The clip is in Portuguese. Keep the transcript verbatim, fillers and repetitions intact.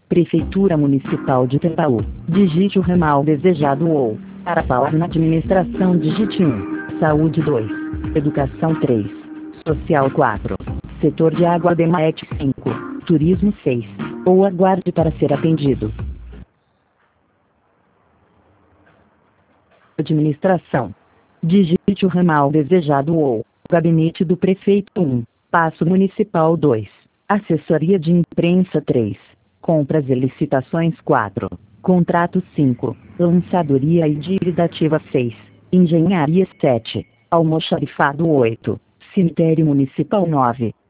Prefeitura Municipal de Tambaú. Digite o ramal desejado ou, para falar na administração digite um. Saúde dois. Educação três. Social quatro. Setor de água DEMAET cinco. Turismo seis. Ou aguarde para ser atendido. Administração. Digite o ramal desejado ou, Gabinete do Prefeito um. Paço Municipal dois. Assessoria de Imprensa três. Compras e Licitações quatro. Contrato cinco. Lançadoria e Dívida Ativa seis. Engenharia sete. Almoxarifado oito. Cemitério Municipal nove.